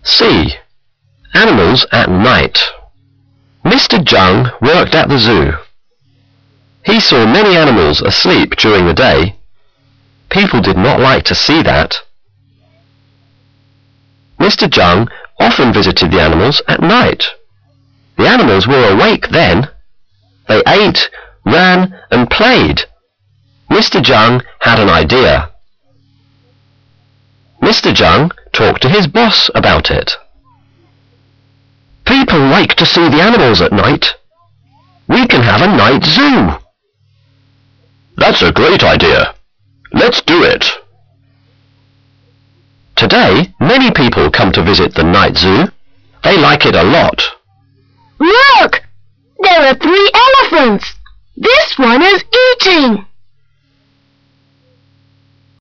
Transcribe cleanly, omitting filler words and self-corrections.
C. Animals at night. Mr. Jung worked at the zoo. He saw many animals asleep during the day. People did not like to see that. Mr. Jung often visited the animals at night. The animals were awake then. They ate, ran, and played. Mr. Jung had an idea. Mr. Jung talked to his boss about it. People like to see the animals at night. We can have a night zoo. That's a great idea. Let's do it. Today, many people come to visit the night zoo. They like it a lot. Look! There are 3 elephants. This one is eating.